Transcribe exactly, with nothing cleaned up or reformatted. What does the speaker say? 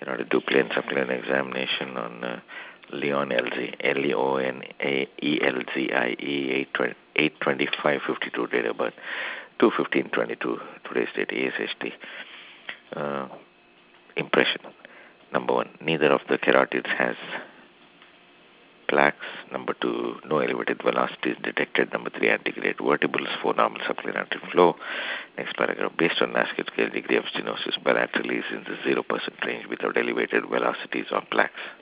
You know, to do plain subclinical examination on uh, Leon Elzie, L E O N E L Z I E, eight twenty-five fifty-two date of birth, two fifteen twenty-two, today's date, A S H T. Uh, impression. Number one, neither of the carotids has plaques. Number two, no elevated velocity is detected. Number three, antegrade vertebrals, four normal subclinical flow. Next paragraph, based on Laskett scale, degree of stenosis bilaterally is in the zero percent range without elevated velocities or plaques.